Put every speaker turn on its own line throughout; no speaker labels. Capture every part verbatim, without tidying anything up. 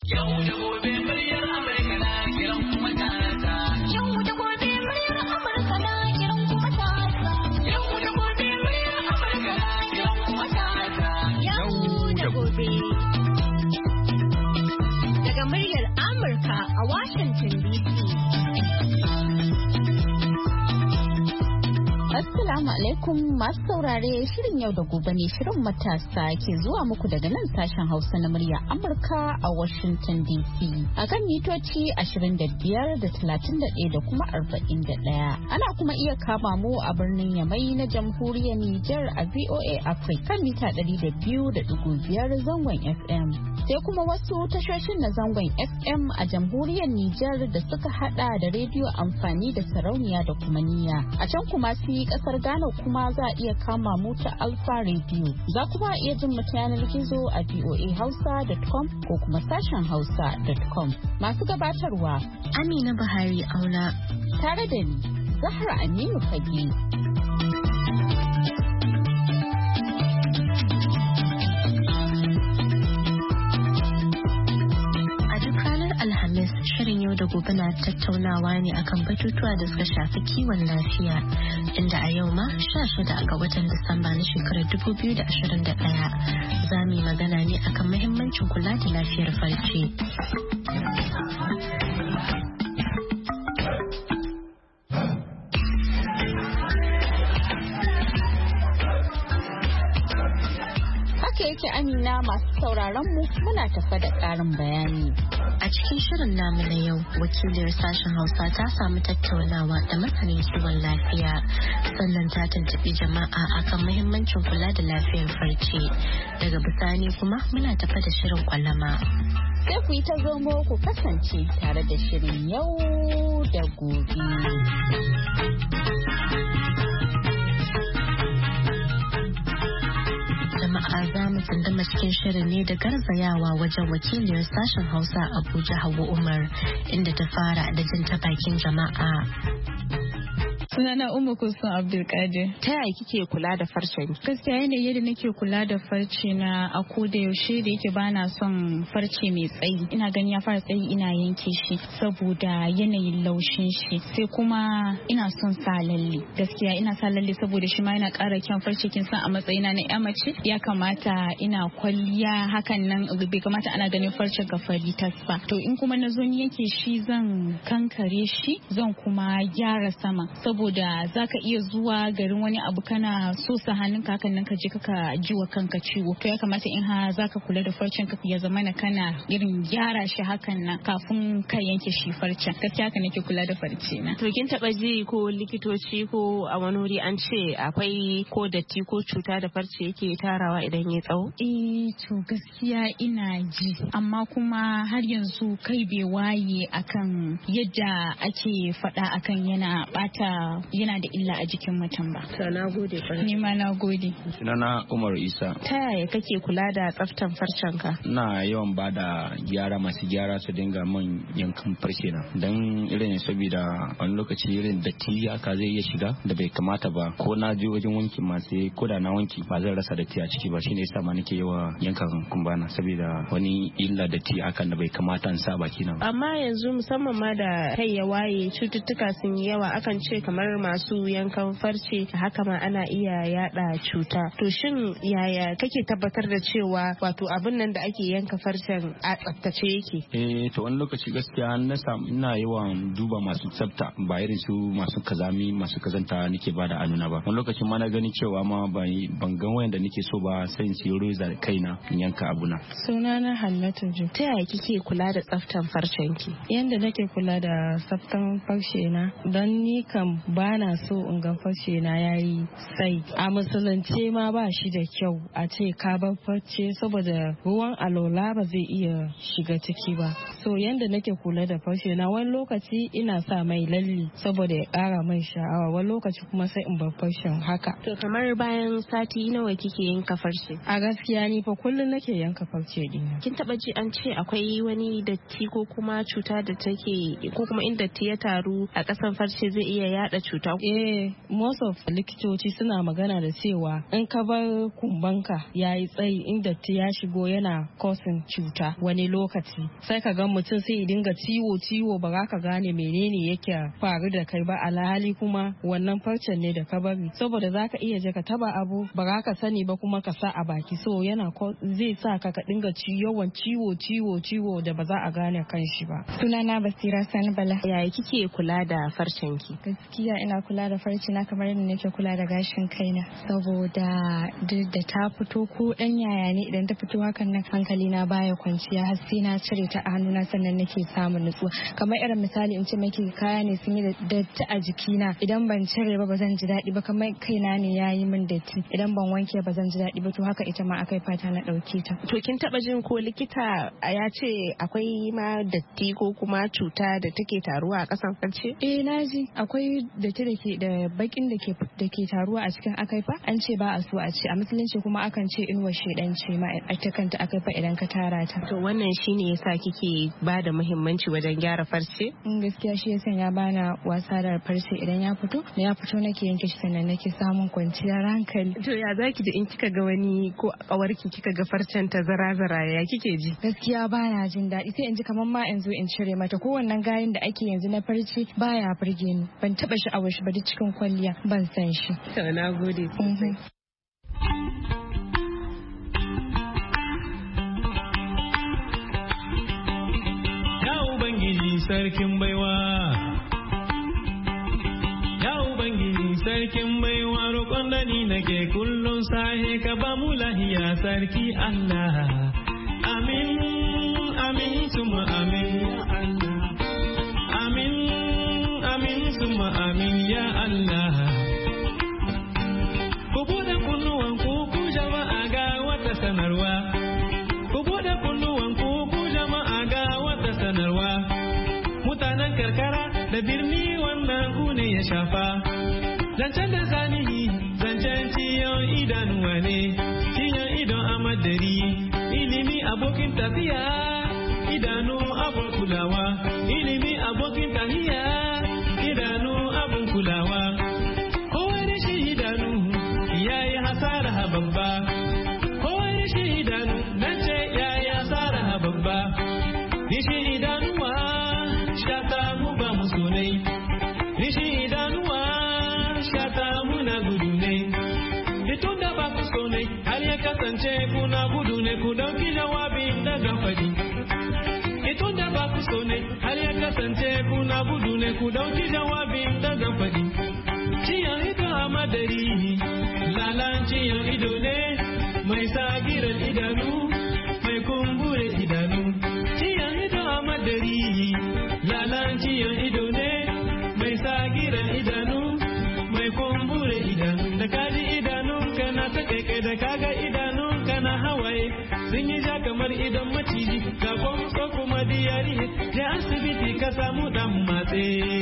Yau da gobe muryar Amurka na kiran kuma ta. Yau da gobe muryar Amurka na kiran kuma ta. Yau da gobe muryar Amurka na kiran kuma ta. Yau da gobe. Daga muryar Amurka a Washington D C. Assalamu alaikum masu saurare, shirin yau da gobe ne shirin matasa ke zuwa muku daga nan sashen Hausa na murya Amurka a Washington D C. A kan mitoci ashirin da biyar da talatin da ɗaya da kuma arba'in da ɗaya. Ana kuma iya kama mu a birnin Yamai na jamhuriyar Nijar a V O A Africa kan mita ɗari da biyu da ɗigo biyar zangon F M. Sai kuma wasu tashoshin na zangon F M a jamhuriyar Nijar da suka hada da rediyo amfani da sarauniya da kuma niyya. A can kuma su yi kasar Ghana kuma za a iya kama mu ta Alpha Radio. Za kuma iya jin mu ta yanar gizo a v o a hausa dot com ko kuma sashen hausa dot com. Masu gabatarwa
Amina Buhari Auna
tare da ni Zahra Aminu Fage.
Shirin yau da gobe na tattaunawa ne akan batutuwa da suka shafi kiwon lafiya, inda a yau ma sha shida ga watan Disamba na shekarar dubu biyu da ashirin da ɗaya za mu yi magana ne akan muhimmancin kula da lafiyar farce.
Haka yake Amina, masu sauraron mu muna tafa da ƙarin bayani.
A cikin shirin namu na yau, wakiliyar sashen Hausa ta samu tattaunawa da masanin kiwon lafiya, sannan ta tuntuɓi jama'a akan muhimmancin kula da lafiyar farce. Daga bisani kuma muna tafa da shirin kwalama.
Sai ku yi ta zomo ku kasance tare da shirin yau da gobe.
Jama'a za mu tsunduma cikin shirin ne da garzayawa wajen wakiliyar sashen Hausa Abuja Hauwa Umar, inda ta fara da jin ta bakin jama'a.
Sunana Umma Kulsum Abdulkadir.
Ta yaya kike kula da farcen?
Gaskiya yanayin yadda nake kula da farce na a koda yaushe da yake bana son farce mai tsayi. Ina gani ya fara tsayi ina yanke shi saboda yanayin laushin shi. Sai kuma ina son sa lalle. Gaskiya ina sa lalle saboda shi ma yana ƙara kyan farce, kin san a matsayina na ƴa mace ya kamata ina kwalliya, hakan nan bai kamata ana ganin farce ga fari tas ba. To in kuma na zo ni yanke shi zan kankare shi, zan kuma gyara sama saboda da zaka iya zuwa garin wani abu kana so sa hannunka hakan nan ka je ka ji wa kanka ciwo. To ya kamata in ha zaka kula da farcen ka ya zama na kana irin gyara shi hakan nan kafin ka yanke shi farcen. Gaskiya haka nake kula da farce na.
To kin taba ji ko likitoci ko a wani wuri an ce akwai ko datti ko cuta da farce yake tarawa idan ya tsawo?
Eh to gaskiya ina ji, amma kuma har yanzu kai bai waye akan yadda ake faɗa akan yana bata yana da illa a jikin mutum ba.
To na gode kwarai.
Ni ma na gode.
Sunana Umar Isa.
Ta yaya kake kula da tsaftan farcen ka?
Ina yawan bada gyara masu gyara su dinga man yankan farce na. Dan irin saboda wani lokaci irin datti haka zai iya shiga da bai kamata ba. Ko na je wajen wanki ma sai ko da na wanki ba zan rasa datti a ciki ba. Shine yasa ma nake yawa yankan kumbana saboda wani illa datti hakan da bai kamata in sa baki na.
Amma yanzu musamman ma da kai ya waye cututtuka sun yi yawa, akan ce kamar masu yankan farce haka ma ana iya yada cuta. To shin yaya kake tabbatar da cewa wato abin nan da ake yanka farcen a tsaftace yake?
Eh to wani lokaci gaskiya na samu ina yawan duba masu tsafta, ba irin su masu kazami masu kazanta nake bada anuna ba. Wani lokaci ma na gani cewa ma ban gan wayan da nake so ba sai in siyo reza kaina in yanka abuna.
Sunana Hannatu Ju.
Ta yaya kike kula da tsaftan farcen ki?
Yanda nake kula da tsaftan farce na, don ni kam bana so in ga farce na yayi sai. A musulunce ma ba shi da kyau a ce ka bar farce saboda ruwan alola ba zai iya shiga ciki ba. So yanda nake kula da farce na, wani lokaci ina sa mai lalle saboda ya kara mai sha'awa, wani lokaci kuma sai in bar farcen haka.
To kamar bayan sati nawa kike yanka farce?
A gaskiya ni fa kullum nake yanka farce dina.
Kin taba ji an ce akwai wani datti ko kuma cuta da take ko kuma in datti ya taru a kasan farce zai iya yada yada cuta?
Eh, most of likitoci suna magana da cewa in ka bar kumbanka yayi tsayi in datti ya shigo yana causing cuta wani lokaci sai ka ga mutum sai ya dinga ciwo ciwo ba za ka gane menene yake faru da kai ba, alhali kuma wannan farcen ne da ka bari, saboda za ka iya je ka taba abu ba za ka sani ba kuma ka sa a baki, so yana zai sa ka ka dinga yawan ciwo ciwo ciwo da ba za a gane kan shi ba.
Sunana Basira Sani Bala.
Yaya kike kula da farcen ki?
Gaskiya ina kula da farce na kamar yadda nake kula da gashin kaina, saboda duk da ta fito ko dan yaya ne idan ta fito hakan nan hankali na baya kwanciya har sai na cire ta a hannuna sannan nake samun nutsuwa. Kamar irin misali in ce maki kaya ne sun yi datti a jikina, idan ban cire ba ba zan ji daɗi ba, kamar kaina ne yayi min datti idan ban wanke ba zan ji daɗi ba, to haka ita ma akai fata na ɗauke ta.
To kin taba jin ko likita ya ce akwai ma datti ko kuma cuta da take taruwa a kasan farce?
Eh na ji akwai datti da ke da bakin da ke da ke taruwa a cikin akaifa, an ce ba a so a ce, a musulunci kuma akan ce inuwar shedan ce ma ita kanta akaifa idan ka tara ta.
To wannan shine yasa kike ba da muhimmanci wajen gyara farce?
In gaskiya shi yasa ya bana wasa da farce, idan ya fito da ya fito nake yanke shi sannan nake samun kwanciyar hankali.
To ya zaki da in kika ga wani ko kawarki kika ga farcen ta zara zara ya kike ji?
Gaskiya bana jin daɗi, sai in ji kamar ma in zo in cire mata. Ko wannan gayin da ake yanzu na farce baya burge ni, ban taba sha'awar shi ba duk cikin kwalliya ban san shi.
To na gode sosai.
Ya Ubangiji sarkin baiwa, ya Ubangiji sarkin baiwa, roƙon da ni nake kullum sahe ka ba mu lahiya sarki Allah. Amin, amin, suma amin ya Allah. Amin, amin, suma amin ya Allah. Ku buɗe kunnuwan ku ku jama'a ga wata sanarwa. Ku buɗe kunnuwan ku ku jama'a ga wata sanarwa. Mutanen karkara da birni wannan ku ne ya shafa. Zancen da zanihi, zancen ciyon idanuwa ne, ciyon idon amadari. Ilimi abokin tafiya, idanu abun kulawa. Ilimi abokin tafiya, idanu abun kulawa. Kowane shi idanu ya yi hasara babba. Kowane shi idanu nan ce ya yi hasara babba. Rishi idanuwa shata mu ba mu sonai. Rishi idanuwa shata mu na gudu ne. Bitun da ba ku sonai har ya kasance kuna gudu ne, ku dauki jawabin daga fadi. Itun da ba ku sonai har ya kasance kuna gudu ne, ku dauki jawabin daga fadi. Ciyan ido a madari, lalan ciyan ido ne, mai sagiran idanu, mai kumbure idanu. Ciyan ido a madari, lalan ciyan ido ne, mai sagiran idanu, mai kumbure idanu. Da kaji idanun kana ta kai da kaga idanun kana hawaye, sun yi ja kamar idan maciji, ga ko kuma diyari. Je asibiti ka samu dan matse.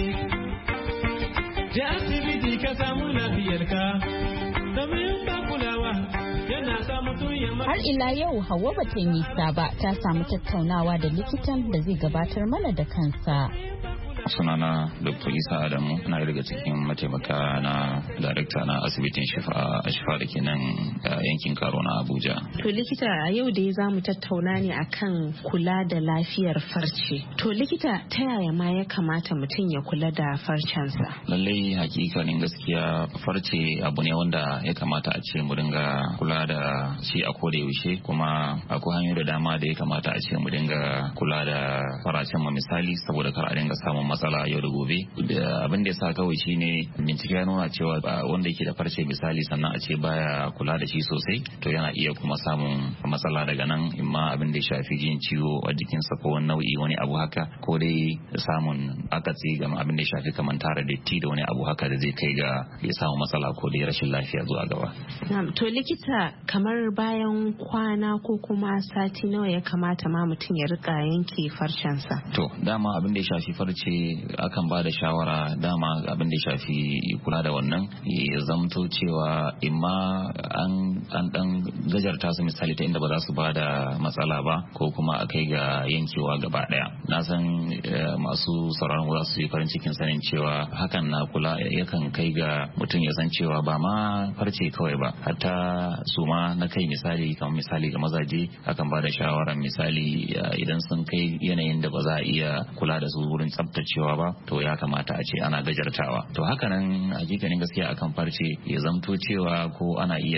Je asibiti ka samu lafiyarka, domin ba kulawa yana sa mutum ya mara.
Har ila yau Hauwa bata yi nisa ba, ta samu tattaunawa da likitan da zai gabatar mana da kansa.
Sunana Doctor Isa Adamu, na daga cikin mataimaka na darakta na asibitin Shifa a Shifa da ke nan yankin Karo na Abuja.
To likita, a yau dai za mu tattauna ne akan kula da lafiyar farce. To likita, ta yaya ma ya kamata mutum ya kula da farcensa?
Lallai hakikanin gaskiya farce abu ne wanda ya kamata a ce mu dinga kula da shi a koda yaushe, kuma akwai hanyoyi da dama da ya kamata a ce mu dinga kula da faracen mu, misali saboda kar a dinga samun matsala yau da gobe. Abin da ya sa kawai shine bincike ya nuna cewa wanda yake da farce misali sannan a ce baya kula da shi sosai, to yana iya kuma samun matsala daga nan, imma abin da ya shafi jin ciwo a jikinsa ko wani nau'i wani abu haka, ko dai samun akatsi ga abin da ya shafi kamar tara datti da wani abu haka da zai kai ga ya samu matsala ko dai rashin lafiya zuwa gaba.
To likita, kamar bayan kwana ko kuma sati nawa ya kamata ma mutum ya rika yanke farcensa?
To dama abin da ya shafi farce akan ba da shawara dama abin da shafi kula da wannan ya zamto cewa imma an an dan gajarta su misali ta inda ba za su ba da matsala ba ko kuma a kai ga yankewa gaba daya. Na san masu sauraron za su yi farin cikin sanin cewa hakan na kula yakan kai ga mutum ya san cewa ba ma farce kawai ba, hatta su ma na kai misali kamar misali ga mazaje akan ba da shawaran misali idan sun kai yanayin da ba za a iya kula da su wurin tsaftacewa ba to ya kamata a ce ana gajartawa. To haka nan hakikanin gaskiya akan farce ya zamto cewa ko ana iya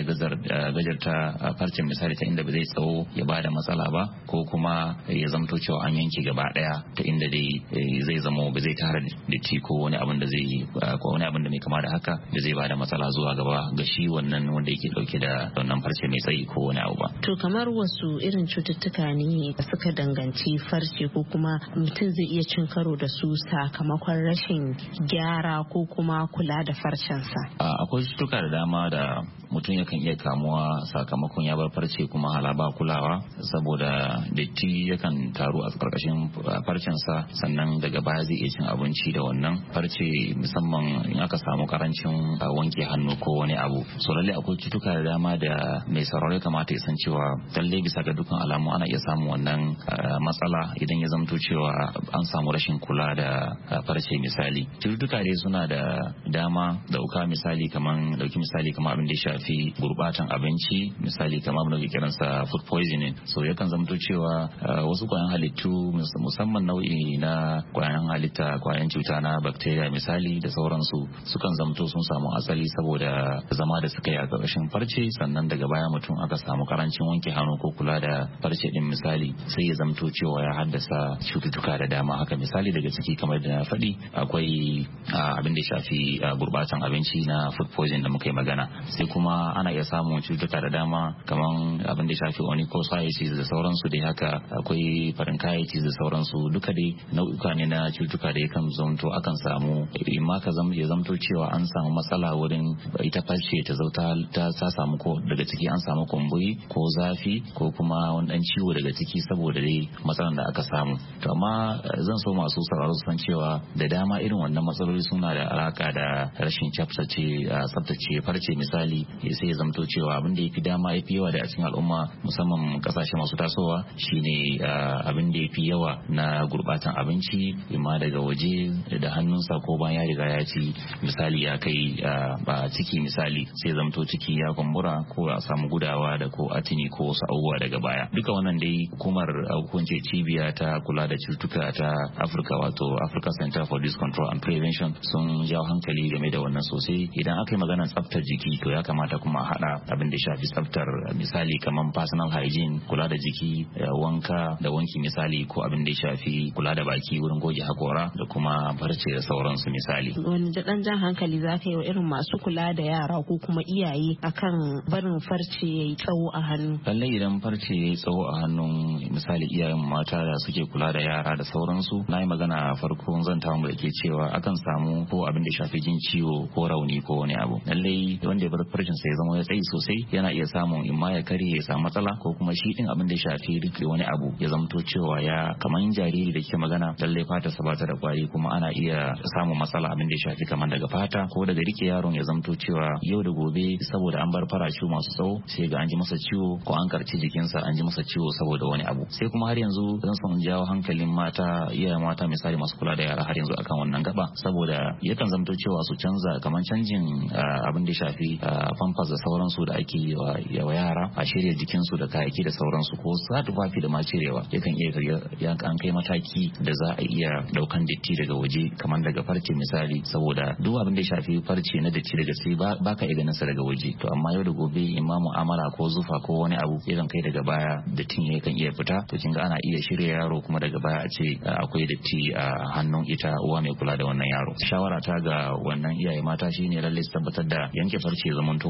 gajarta farcen misali ta inda ba zai tsawo ya ba da matsala ba, ko kuma ya zamto cewa an yanke gaba daya ta inda dai zai zamo ba zai tara da ci ko wani abin da zai ko wani abin da mai kama da haka da zai ba da matsala zuwa gaba ga shi wannan wanda yake dauke da wannan farce mai tsayi ko wani abu ba.
To kamar wasu irin cututtuka ne suka danganci farce ko kuma mutum zai iya cin karo da su sakamakon rashin gyara ko kuma kula da farcensa?
Akwai cututtuka da dama da mutum yakan iya kamuwa sakamakon ya bar farce kuma hala ba kulawa, saboda datti yakan taru a karkashin farcensa sannan daga baya zai iya cin abinci da wannan farce, musamman in aka samu karancin wanke hannu ko wani abu. So lalle akwai cututtuka da dama da mai sauraro kamata ya san cewa lalle bisa ga dukkan alamu ana iya samun wannan matsala idan ya zamto cewa an samu rashin kula da farce misali. Cututtuka dai suna da dama dauka misali kaman dauki misali kamar abin da ya shafi gurbatan abinci misali kamar abin da ke kiransa food poisoning. So yakan zamto cewa wasu kwayan halittu musamman nau'i na kwayan halitta kwayan cuta na bacteria misali da sauransu sukan zamto sun samu asali saboda zama da suka yi a ƙarƙashin farce, sannan daga baya mutum aka samu karancin wanke hannu ko kula da farce din misali sai ya zamto cewa ya haddasa cututtuka da dama. Haka misali daga ciki kamar da na faɗi akwai abin da ya shafi gurbatan abinci na food poisoning da muka yi magana, sai kuma ana iya samun cututtuka da dama kamar abin da ya shafi onychosiasis da sauransu dai. Haka akwai pharyngitis da sauransu, duka dai nau'uka ne na cututtuka da yakan zamto akan samu imma ka zama ya zamto cewa an samu matsala wurin ita farce ta zauta ta samu ko daga ciki an samu kumburi ko zafi ko kuma wani dan ciwo daga ciki saboda dai matsalan da aka samu. To amma zan so masu sauraro su san cewa da dama irin wannan matsaloli suna da alaka da rashin tsaftace tsaftace farce misali, sai ya zamto cewa abin da yafi dama yafi yawa da a cikin al'umma musamman kasashe masu tasowa shine abin da yafi yawa na gurbatan abinci imma daga waje da hannunsa ko bayan ya riga ya ci misali ya kai ba ciki misali sai zamto ciki ya kumbura ko a samu gudawa da ko atini ko wasu abubuwa daga baya. Duka wannan dai hukumar hukunce cibiya ta kula da cututtuka ta Afirka wato Africa Center for Disease Control and Prevention sun jawo hankali game da wannan sosai. Idan aka yi maganar tsaftar jiki to ya kamata kuma a hada abin da shafi tsaftar misali kamar personal hygiene, kula da jiki, wanka da wanki misali, ko abin da ya shafi kula da baki wurin goge hakora da kuma farce da sauransu misali.
Wani dan jan hankali za ka yi wa irin masu kula da yara ko kuma iyaye akan barin farce yayi tsawo a hannu?
Lallai idan farce yayi tsawo a hannun misali iyayen mata da suke kula da yara da sauransu, na yi magana farko zan ta mu da ke cewa akan samu ko abin da shafi jin ciwo ko rauni ko wani abu. Lallai wanda ya bar farcin sa ya zama ya tsayi sosai yana iya samun imma ya kare ya samu matsala ko kuma shi din abin da ya shafi rike wani abu ya zamto cewa ya kaman jariri da ke magana lallai fata sa bata da kwari kuma ana iya samun matsala abin da ya shafi kaman daga fata ko daga rike yaron ya zamto cewa yau da gobe saboda an bar farashi masu tsawo sai ga an ji masa ciwo ko an karci jikinsa an ji masa ciwo saboda wani abu. Sai kuma har yanzu zan son jawo hankalin mata iyayen mata misali masu kula da yara har yanzu akan wannan gaba, saboda yakan zamto cewa su canza kaman canjin abin da ya shafi pampers da sauransu da ake yi wa yara a shirya jikinsu da kayayyaki da sauransu ko sa tufafi da ma cirewa yakan iya an kai mataki da za a iya daukan datti daga waje kamar daga farce misali, saboda duk abin da ya shafi farce na datti daga sai ba ka iya ganin sa daga waje. To amma yau da gobe imma mu'amala ko zufa ko wani abu yakan kai daga baya dattin yakan iya fita, to kin ga ana iya shirya yaro kuma daga baya a ce akwai datti a hannun ita uwa mai kula da wannan yaro. Shawara ta ga wannan iyaye mata shine lalle su tabbatar da yanke farce zamanto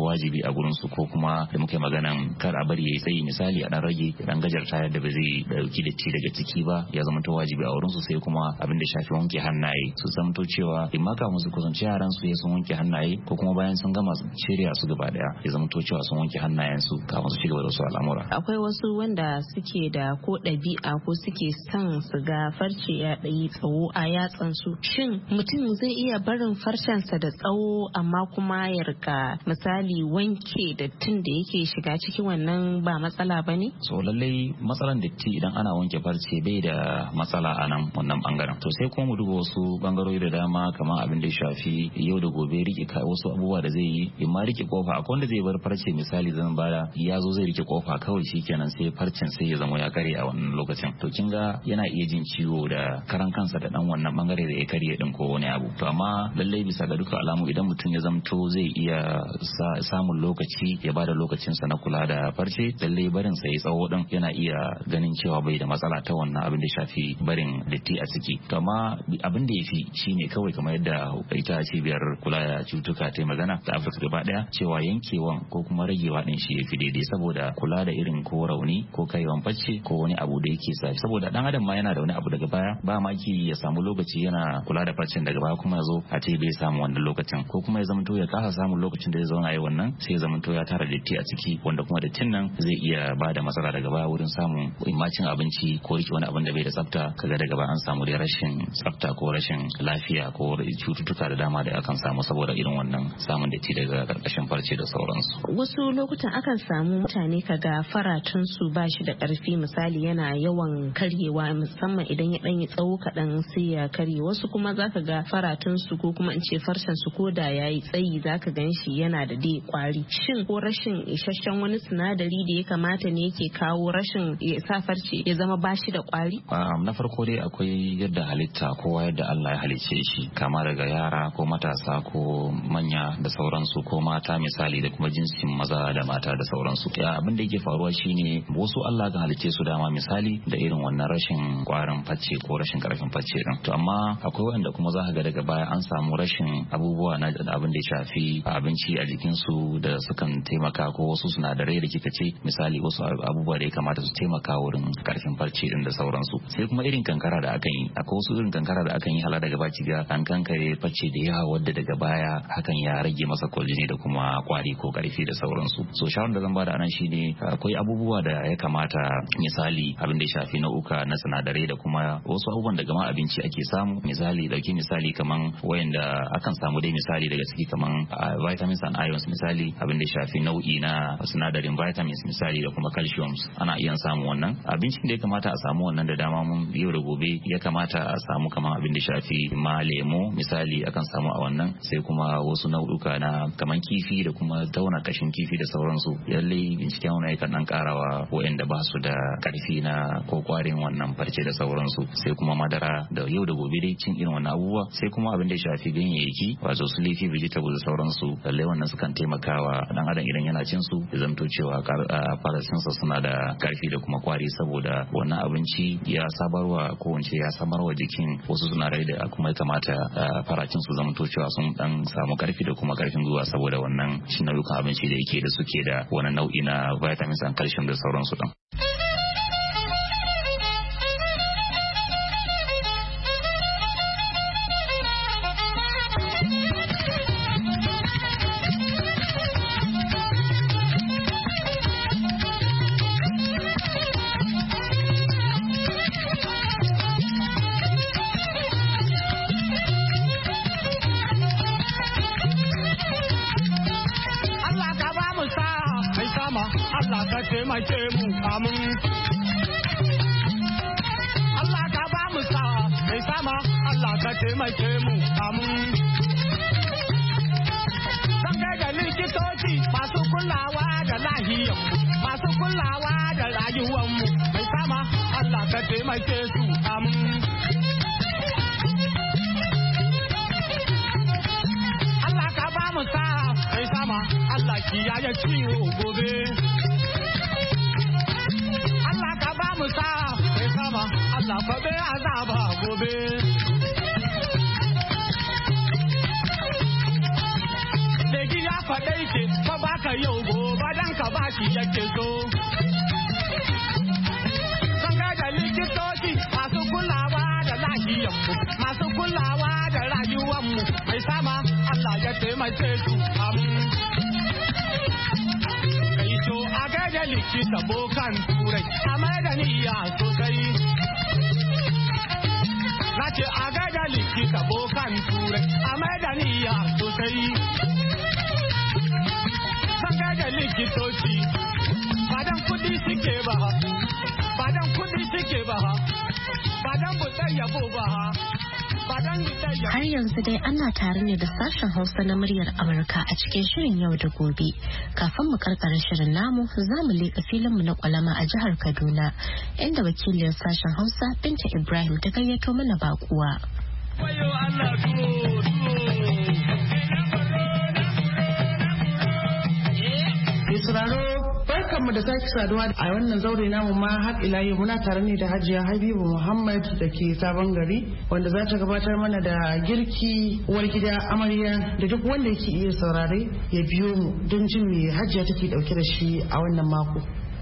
wajibi a gurin su, ko kuma da muke maganan kar a bari yayi tsayi misali a dan rage dan gajarta yadda ba zai dauki datti daga ciki ba ya zama to wajibi a wurin su. Sai kuma abin da shafi wanke hannaye, su zamto cewa in maka musu kusanci yaran su ya sun wanke hannaye, ko kuma bayan sun gama shirya su gaba daya ya zama to cewa sun wanke hannayen su kafin su cigaba da su al'amura.
Akwai wasu wanda suke da ko ɗabi'a ko suke son su ga farce ya ɗayi tsawo a yatsan su. Shin mutum zai iya barin farcensa da tsawo amma kuma ya rika misali wanke dattin da yake shiga cikin wannan ba matsala bane?
So lallai matsalan datti idan ana wanke farce bai da matsala a nan wannan bangaren. To sai kuma mu duba wasu bangarori da dama kamar abin da ya shafi yau da gobe rike wasu abubuwa da zai yi, in ma rike kofa. Akwai wanda zai bar farce misali zan bada ya zo zai rike kofa kawai shikenan sai farcen sai ya zama ya kare a wannan lokacin. To kin ga yana iya jin ciwo da karan kansa da dan wannan bangare da ya karye din ko wani abu. To amma lallai bisa ga duka alamu idan mutum ya zamto zai iya samun lokaci ya bada lokacinsa na kula da farce, lallai barin sa ya tsawo din yana iya ganin cewa bai da matsala ta wannan abin da shafi barin datti a ciki. To amma abin da yafi shine kawai kamar yadda ita cibiyar kula da cutuka ta magana ta Afirka gaba daya cewa yankewan ko kuma ragewa din shi yafi daidai, saboda kula da irin ko rauni ko kaiwan farce ko wani abu da yake sa, saboda dan adam ma yana da wani abu daga baya ba ma ki ya samu lokaci yana kula da farcen daga baya kuma ya zo a ce bai samu wannan lokacin, ko kuma ya zamanto ya kasa samun lokacin da zai zauna yi wannan sai ya zamanto ya tara datti a ciki, wanda kuma dattin nan zai iya ba da matsala daga baya wurin samun imacin abinci ko rike wani abin da bai da tsafta, kaga daga baya an samu dai rashin tsafta ko rashin lafiya ko cututtuka da dama da akan samu saboda irin wannan samun datti daga karkashin farce da sauransu.
Wasu lokutan akan samu mutane kaga faratun su ba shi da karfi, misali yana yawan karyewa musamman idan ya dan yi tsawo kaɗan sai ya karye. Wasu kuma zaka ga faratun su ko kuma in ce farcen su ko da yayi tsayi zaka gan shi yana da dai kwari. Shin ko rashin isasshen wani sinadari da ya kamata ne yake kawo rashin ya sa farce ya zama bashi da kwari?
Na farko dai akwai yadda halitta kowa yadda Allah ya halicce shi, kama daga yara ko matasa ko manya da sauransu ko mata misali da kuma jinsin maza da mata da sauransu. Ya abin da yake faruwa shine wasu Allah ga halicce su dama misali da irin wannan rashin kwarin facce ko rashin karfin facce din. To amma akwai wanda kuma za ka ga daga baya an samu rashin abubuwa na abin da ya shafi abinci a jikin su da sukan taimaka ko wasu sinadarai da kika ce misali wasu abubuwa da ya kamata su taimaka wurin karfin farce din da sauransu. Sai kuma irin kankara da akan yi, akwai wasu irin kankara da akan yi hala daga baki ga an kankare facce da yawa wadda daga baya hakan ya rage masa kwaljini da kuma kwari ko karfi da sauransu. So shawarar da zan bada anan shine akwai abubuwa da ya kamata misali abin da ya shafi nau'uka na sinadarai da kuma wasu abubuwan daga ma abinci ake samu, misali dauki misali kaman wayanda akan samu dai misali daga ciki kaman vitamins and ions, misali abin da ya shafi nau'i na sinadarin vitamins misali da kuma calcium ana iya samu wannan abincin da ya kamata a samu wannan da dama mun yau da gobe ya kamata a samu kaman abin da shafi ma lemo misali akan samu a wannan, sai kuma wasu nau'uka na kaman kifi da kuma tauna kashin kifi da sauransu. Lalle binciken wannan yakan dan karawa wayanda ba su da karfi na ko kwarin wannan farce da sauransu. Sai kuma madara da yau da gobe dai cin irin wannan abubuwa, sai kuma abin da ya shafi ganyayyaki wato su leafy vegetables da sauransu. Lalle wannan sukan taimakawa dan adam idan yana cin su ya zamto cewa farasinsa suna da karfi da kuma kwari, saboda wannan abinci ya sabarwa ko wance ya samarwa jikin wasu sinadarai da kuma ya kamata faracin su zamto cewa sun dan samu karfi da kuma karfin gwiwa saboda wannan shi nau'ukan abinci da yake da suke da wannan nau'i na vitamins and calcium da sauransu din.
Allah ka taimake mu amin. Allah ka ba mu sa'a mai sama, Allah ka taimake mu amin. Zan da likitoci masu kulawa da lahiyar masu kulawa da rayuwar mu mai sama, Allah ka taimake su amin. Allah ka ba mu sa'a mai sama, Allah kiyaye ciwo gobe. Allah faɗe azaba gobe. Legi ya faɗai ce fa baka yau gobe dan ka bashi yake so. Sanga da likitoci masu kulawa da lahiyanmu, masu kulawa da rayuwanmu, mai sama Allah ya taimake su amin. Kai to a gaida likita bokan turai, a mai da niyya sosai. Na ce a gaida likita bokan turai, a mai da niyya sosai. Sanga da likitoci, badan kudi suke ba ha, badan kudi suke ba ha, badan buɗe yabo ba ha.
Har yanzu dai ana tare ne da sashen Hausa na muryar Amurka a cikin shirin yau da gobe. Kafin mu karkara shirin namu za mu leƙa filinmu na kwalama a jihar Kaduna, inda wakiliyar sashen Hausa Binta Ibrahim ta gayyato mana bakuwa.
Barkanmu da sake saduwa a wannan zaure namu ma har ila yau muna tare ne da Hajiya Habibu Muhammad da ke Sabon Gari, wanda za ta gabatar mana da girki uwar gida amarya da duk wanda yake iya saurare ya biyo mu don jin me Hajiya take dauke da shi a wannan mako.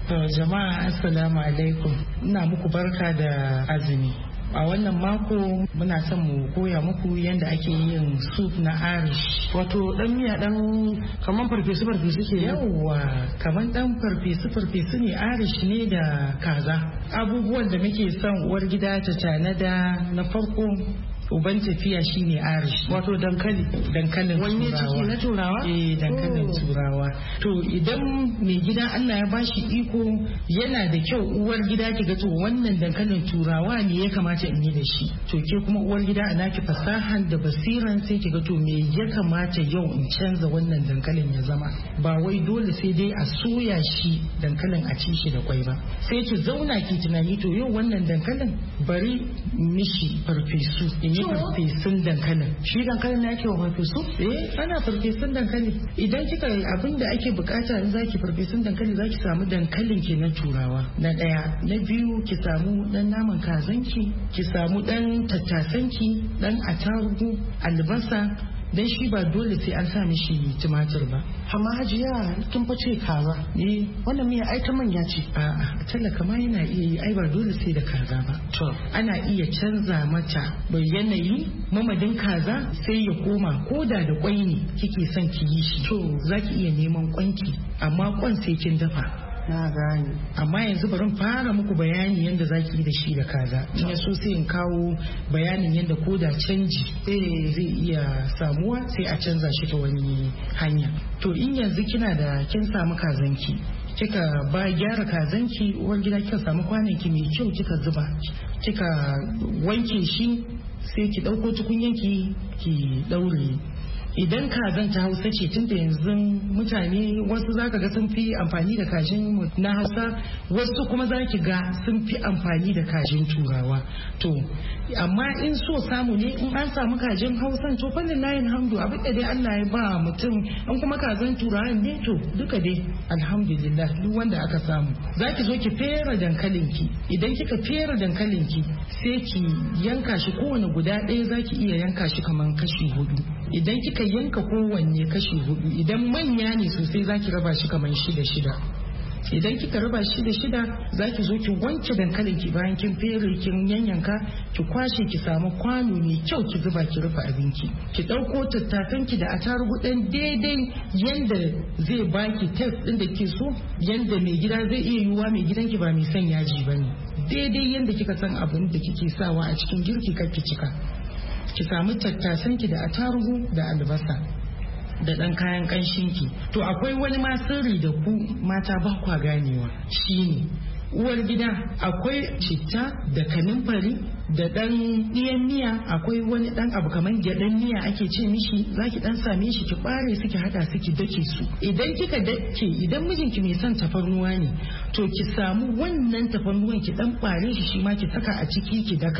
Jama'a assalamu alaikum, ina muku barka da azumi. A wannan mako muna son mu koya muku yadda ake yin soup na Irish.
Wato dan miya dan kaman farfesu farfesu ke.
Yawwa, kaman dan farfesu farfesu ne Irish ne da kaza. Abubuwan da muke son uwar gida ta tanada na farko, uban tafiya shine Irish,
wato dankali
dankalin
wani ciki na turawa.
Eh, dankalin turawa. To idan mai gida Allah ya bashi iko, yana da kyau uwar gida ki ga to wannan dankalin turawa ne ya kamata in yi da shi. To ke kuma uwar gida a naki fasahan da basiran sai ki ga to me ya kamata yau in canza wannan dankalin ya zama. Ba wai dole sai dai a soya shi dankalin a ci shi da kwai ba. Sai ki zauna ki tunani to yau wannan dankalin bari mishi farfesu. yi farfesun dankalin.
Shi dankalin na yake wa farfesu?
Eh, ana farfesun dankali. Idan kika abin da ake bukata in zaki farfesun dankali zaki samu dankalin ki na turawa. Na daya, na biyu ki samu dan naman kazanki, ki samu dan tattasanki, dan attarugu, albasa, dan shi ba dole sai an sa mishi tumatir ba.
Amma Hajiya kin fice kaza.
Eh,
wannan miya ai ta manya ce.
A'a, talaka ma yana iya yi, ai ba dole sai da kaza ba.
To,
ana iya canza mata bai yanayi mamadin kaza sai ya koma koda da kwai ne kike son ki yi shi. To, zaki iya neman kwanki, amma kwan sai kin dafa.
Na gani.
Amma yanzu bari fara muku bayani yadda zaki yi da shi da kaza. In ya so sai in kawo bayanin yadda koda canji eh zai iya samuwa sai a canza shi ta wani hanya. To in yanzu kina da kin samu kazanki, kika ba gyara kazanki, uwar gida kika samu kwananki mai kyau kika zuba, kika wanke shi, sai ki dauko tukunyanki ki daure. Idan kazan ta Hausa ce, tunda yanzu mutane wasu zaka ga sun fi amfani da kajin na Hausa, wasu kuma zaki ga sun fi amfani da kajin turawa. To amma in so samu ne in an samu kajin Hausan to fannin layin hamdu abin da dai Allah ya ba mutum, in kuma kazan turawan ne to duka dai alhamdulillah duk wanda aka samu. Zaki zo ki fere dankalin ki. Idan kika fere dankalin ki sai ki yanka shi, kowane guda ɗaya zaki iya yanka shi kaman kashi hudu. Idan kika yanka kowanne kashi hudu, idan manya ne sosai zaki raba shi kamar shida shida. Idan kika raba shi da shida zaki zo ki wanke dankalin ki, bayan kin fere kin yanyanka ki kwashe ki samu kwano mai kyau ki zuba ki rufe abinki. Ki dauko tattakan ki da attarugu dan daidai yanda zai baki taste din da ke so, yanda mai gida zai iya yiwuwa mai gidanki ba mai son yaji bane. Daidai yanda kika san abin da kike sawa a cikin girki kar ki cika. Ki samu tattasanki da attarugu da albasa da ɗan kayan ƙanshinki. To akwai wani ma sirri da ku mata ba kwa ganewa, shine uwar gida akwai citta da kanumfari da ɗan ɗiyan miya, akwai wani ɗan abu kamar gyaɗan miya ake ce mishi, zaki ɗan same shi ki ɓare su ki haɗa su ki dake su. Idan kika dake, idan mijinki mai son tafarnuwa ne to ki samu wannan tafarnuwan ki ɗan ɓare shi shi ma ki saka a ciki ki daka.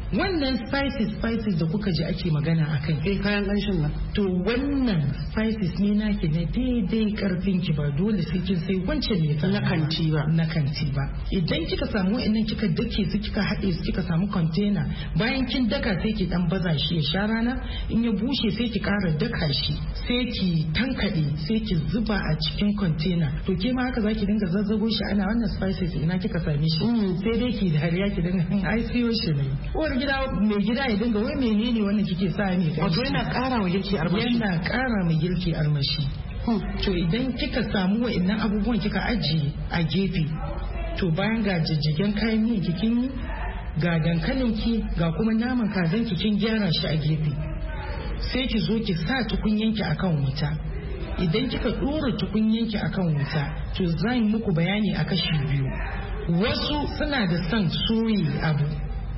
wannan spices spices da kuka ji ake magana a kai
eh kayan ƙanshin nan
to wannan spices ne naki na daidai karfin ki ba dole sai kin sai wancan ne
na kanti ba
na kanti ba idan kika samu wa'annan kika dake su kika haɗe su kika samu container bayan kin daka sai ki dan baza shi ya sha rana in ya bushe sai ki ƙara daka shi sai ki tankade sai ki zuba a cikin container to ke ma haka zaki dinga zazzago shi ana wannan spices ina kika same shi sai dai ki dariya ki dinga ai siyo shi ne uwar gida mai gida ya dinga wai menene wannan kike sa ne
wato yana ƙara wa girki armashi
yana ƙara mai girki armashi to idan kika samu wa'annan abubuwan kika ajiye a gefe to bayan ga jijjigen kayan miyan kikin yi ga dankalin ki ga kuma naman kazan kin gyara shi a gefe sai ki zo ki sa tukunyanki akan wuta idan kika dora tukunyanki akan wuta to zan muku bayani a kashi biyu wasu suna da son soyi abu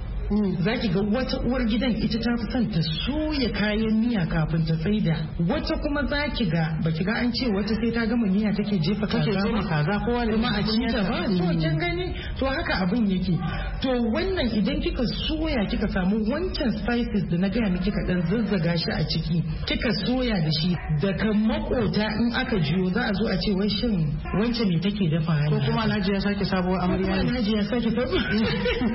za ki ga wata uwar gidan ita ta fi son ta soya kayan miya kafin ta tsaida wata kuma za ki ga ba ki ga an ce wata sai ta gama miya take jefa kaza
ba kaza kowa da
kuma a cikin ta ba to kin gani to haka abin yake to wannan idan kika soya kika samu wancan spices da na gaya miki kaɗan zazzaga shi a ciki kika soya da shi daga makota in aka jiyo za a zo a ce wai shin wancan me take dafa
ko kuma Alhaji ya sake sabuwar amarya
ne Alhaji ya sake sabuwar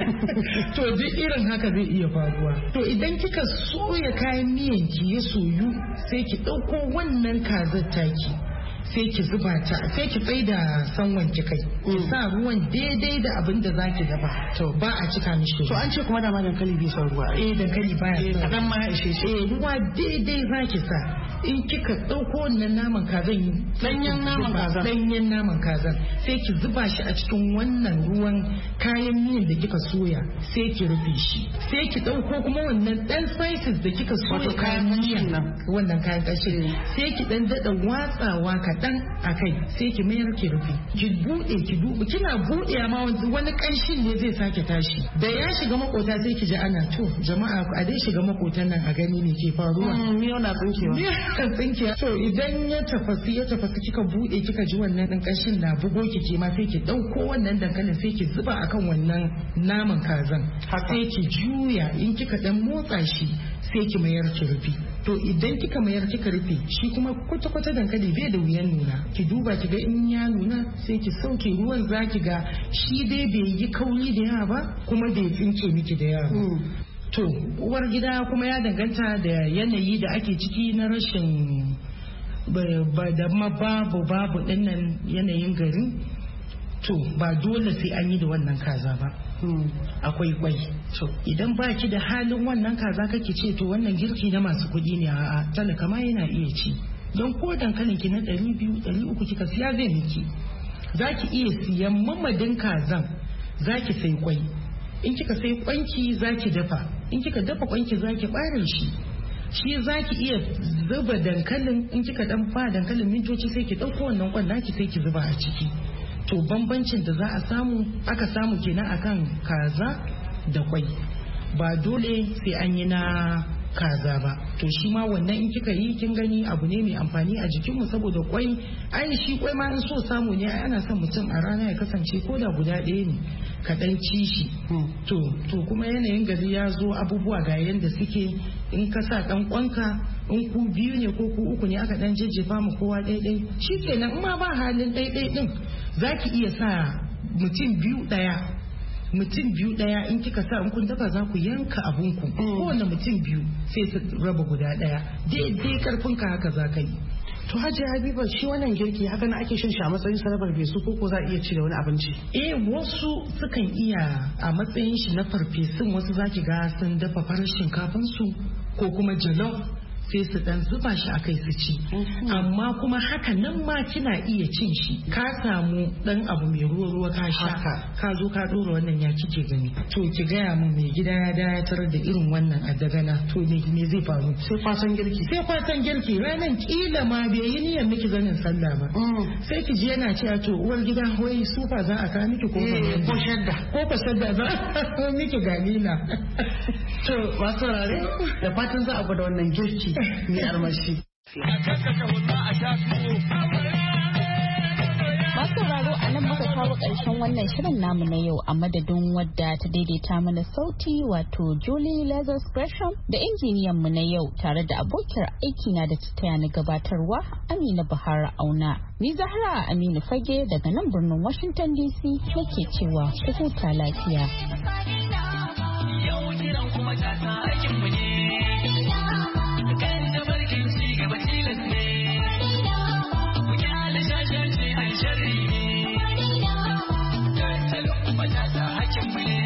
to duk irin haka zai iya faruwa to idan kika soya kayan miyan ki ya soyu sai ki ɗauko wannan kazar taki sai ki zuba ta sai ki tsai da sanwan ki kai ki sa ruwan daidai da abin da zaki dafa to ba a cika mishi
to an ce kuma da ma dankali bai son ruwa
eh dankali baya
eh kadan ma ya ishe shi
eh ruwa daidai zaki sa in kika dauko wannan naman kazan
danyen naman kazan
danyen naman kazan sai ki zuba shi a cikin wannan ruwan kayan miyan da kika soya sai ki rufe shi sai ki dauko kuma wannan dan spices da kika soya kayan miyan nan wannan kayan kashi sai ki dan dada watsawa kaɗan a kai sai ki mayar ki rufe ki buɗe ki duba kina buɗe ma wani ƙanshin ne zai sake tashi da ya shiga makota sai ki ji ana to jama'a a dai shiga makotan nan a gani ne ke faruwa
miyo na tsinkewa
kan tsinkewa to idan ya tafasi ya tafasi kika buɗe kika ji wannan ɗin ƙanshin na bugo ki ke ma sai ki ɗauko wannan dankalin sai ki zuba akan wannan naman kazan sai ki juya in kika ɗan motsa shi sai ki mayar ki rufe to idan kika mayar kika rufe shi kuma kwata-kwata dankali bai da wuyan nuna ki duba ki ga in ya nuna sai ki sauke ruwan zaki ga shi dai bai yi kauri da yawa ba kuma bai tsinke miki da yawa to uwar gida kuma ya danganta da yanayi da ake ciki na rashin ba da babu babu dinnan yanayin garin to ba dole sai an yi da wannan kaza ba akwai kwai to idan ba ki da halin wannan kaza kake ce to wannan girki na masu kuɗi ne a talaka ma yana iya ci don ko dankalin ki na ɗari biyu ɗari uku kika siya zai miki za ki iya siyan mamadin kazan za ki sai kwai in kika sai kwanki za ki dafa in kika dafa kwanki za ki ɓare shi shi za ki iya zuba dankalin in kika dan ba dankalin mintoci sai ki ɗauko wannan kwan naki sai ki zuba a ciki to bambancin da za a samu aka samu kenan akan kaza da kwai ba dole sai an yi na kaza ba to shi ma wannan in kika yi kin gani abu ne mai amfani a jikinmu saboda kwai ai shi kwai ma in so samu ne ana son mutum a rana ya kasance ko da guda ɗaya ne ka ɗan ci shi to to kuma yanayin gari ya zo abubuwa ga yanda suke in ka sa ɗan kwanka in ku biyu ne ko ku uku ne aka ɗan jejjefa mu kowa ɗaiɗai shi kenan in ma ba halin ɗaiɗai ɗin za ki iya sa mutum biyu ɗaya mutum biyu daya in kika sa in kun dafa za ku yanka abunku kowane mutum biyu sai su raba guda daya daidai karfin ka haka za ka yi
to hajji habiba shi wannan girki haka na ake shan shi a matsayin sarabar besu ko ko za a iya ci da wani abinci
eh wasu sukan iya a matsayin shi na farfesun wasu zaki ga sun dafa farar shinkafin su ko kuma jalof sai su dan zuba shi a kai su ci amma kuma haka nan ma kina iya cin shi ka samu dan abu mai ruwa ruwa ka sha ka zo ka dora wannan ya kike gani to ki gaya mun mai gida ya dayatar da irin wannan addagana to me me zai faru
sai kwasan girki
sai kwasan girki ranan kila ma bai yi niyyar miki zanin sallah ba sai ki ji yana cewa to uwar gida wai sufa za a ka miki ko
ko shadda
ko ko shadda za a miki galila
to masu rare da fatan za a gwada wannan girki mai armashi.
Masu sauraro a nan muka kawo ƙarshen wannan shirin namu na yau a madadin wadda ta daidaita mana sauti wato Julie Lazarus Gresham da injiniyan mu na yau tare da abokiyar aiki na da ta taya ni gabatarwa Amina Bahara Auna. Ni Zahra Aminu Fage daga nan birnin Washington D C nake cewa ku huta lafiya. Yau kiran kuma ta sa aikin mu ne. Kan da barkin ci gaba tilas ne. Ku kyale shashar ce an sharri ne. Kan talon kuma ta sa aikin mu ne.